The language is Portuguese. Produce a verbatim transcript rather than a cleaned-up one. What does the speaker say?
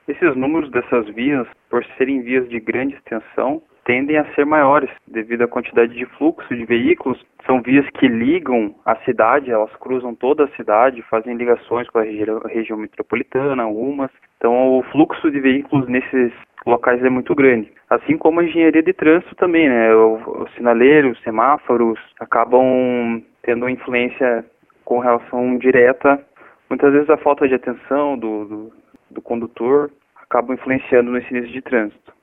Esses números dessas vias, por serem vias de grande extensão, tendem a ser maiores devido à quantidade de fluxo de veículos. São vias que ligam a cidade, elas cruzam toda a cidade, fazem ligações com a regi região metropolitana, algumas. Então o fluxo de veículos nesses locais é muito grande. Assim como a engenharia de trânsito também, né? Os sinaleiros, os semáforos acabam tendo influência com relação direta. Muitas vezes a falta de atenção do, do, do condutor acaba influenciando no sinistro de trânsito.